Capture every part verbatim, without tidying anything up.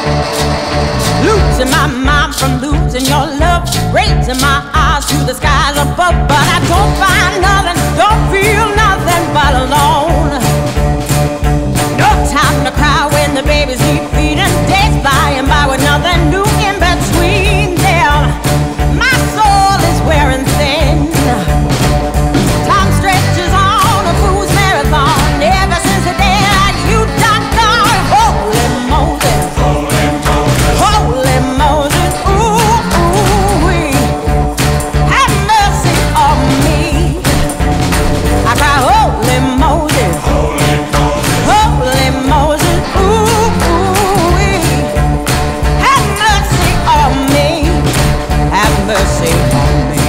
Losing my mind from losing your love, raising my eyes to the skies above, but I don't find nothing, don't feel nothing but alone. No time to cry when the babies need feeding, days flying by with nothing new in between them. My soul is wearing thin. Time stretches on a fool's marathon ever since the day that you died gone. Holy Moses, holy Moses, holy Moses, ooh, ooh, wee. Have mercy on me. I cry, holy Moses, holy Moses, holy Moses, ooh, ooh, wee. Have mercy on me. Have mercy on me.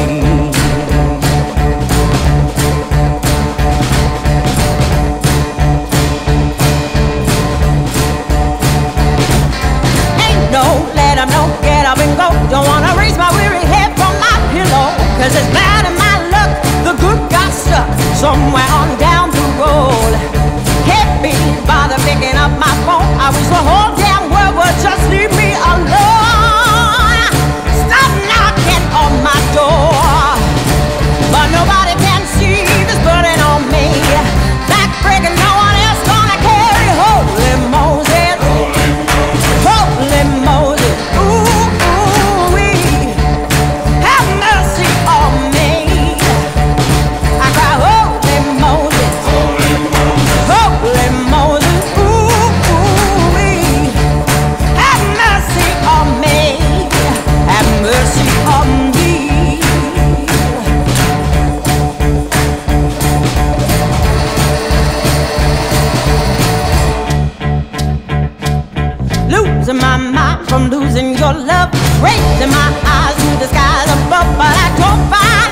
No, let them know, get up and go. Don't wanna raise my weary head from my pillow, cause it's bad in my luck, the good got stuck somewhere on down the road. Can't be bothered picking up my phone. I wish the whole damn world would just leave me alone. Stop knocking on my door, but nobody can see this burden on me. Backbreaking, no one else gonna carry. Holy Moses, holy Moses, ooh, ooh, wee. Have mercy on me. I cry, holy Moses, holy Moses, holy Moses, ooh, ooh, wee. Have mercy on me. Have mercy on me. Losing my mind from losing your love, raising my eyes to the skies above, but I don't find